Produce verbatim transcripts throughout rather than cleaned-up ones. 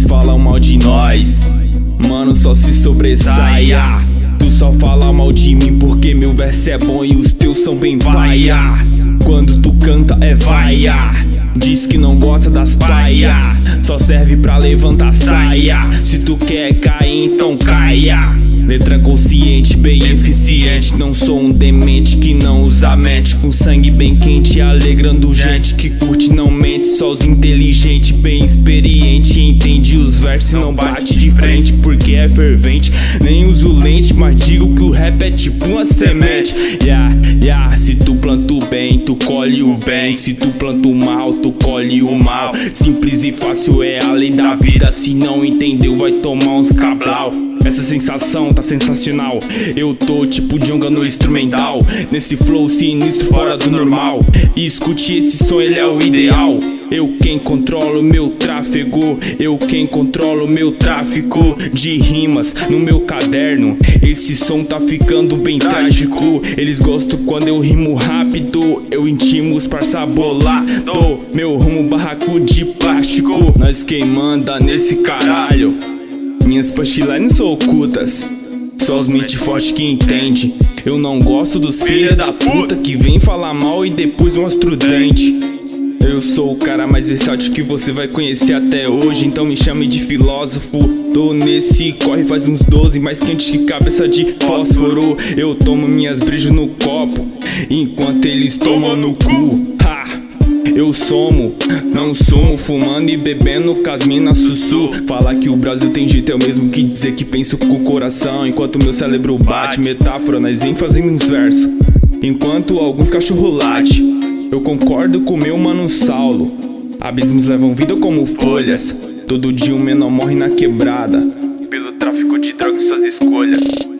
Eles falam mal de nós, mano, só se sobressaia. Tu só fala mal de mim porque meu verso é bom e os teus são bem paia. Quando tu canta é vaia, diz que não gosta das paia, só serve pra levantar saia. Se tu quer cair, então caia. Letra consciente, bem eficiente. Não sou um demente que não usa mente. Com sangue bem quente, alegrando gente que curte, não mente. Só os inteligentes, bem experiente. Entende os versos e não bate de frente porque é fervente. Nem uso lente, mas digo que o rap é tipo uma semente. Yeah, yeah, se tu planta o bem, tu colhe o bem. Se tu planta o mal, tu colhe o mal. Simples e fácil é a lei da vida. Se não entendeu, vai tomar uns cablau. Essa sensação tá sensacional. Eu tô tipo Djonga no instrumental, nesse flow sinistro fora do normal. E escute esse som, ele é o ideal. Eu quem controlo o meu tráfego, eu quem controlo o meu tráfico de rimas no meu caderno. Esse som tá ficando bem trágico. Eles gostam quando eu rimo rápido, eu intimo os parça bolado. Meu rumo barraco de plástico, nós quem manda nesse caralho. Minhas punchlines são ocultas, só os mente forte que entende. Eu não gosto dos filha da puta que vem falar mal e depois mostra o dente. Eu sou o cara mais versátil que você vai conhecer até hoje, então me chame de filósofo. Tô nesse corre faz uns doze, mais quente que cabeça de fósforo. Eu tomo minhas brejas no copo, enquanto eles tomam no cu. Ha! Eu somo, não sumo, fumando e bebendo casmina sussu. Falar que o Brasil tem jeito é o mesmo que dizer que penso com o coração. Enquanto meu cérebro bate, metáfora nós vem fazendo uns versos, enquanto alguns cachorro late. Eu concordo com meu mano Saulo, abismos levam vida como folhas. Todo dia um menor morre na quebrada pelo tráfico de drogas e suas escolhas.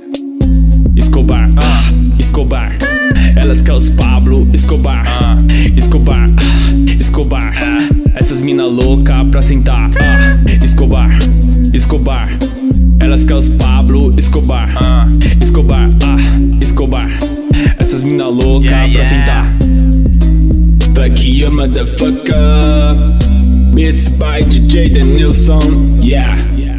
Escobar, ah, Escobar, elas quer os Pablo Escobar, ah, Escobar, ah, Escobar, ah, essas mina louca pra sentar, ah, Escobar, Escobar, elas quer os Pablo Escobar, ah, Escobar, ah, Escobar, essas mina louca yeah, pra yeah. sentar. Fuck you motherfucker, beats by D J Denilson, yeah.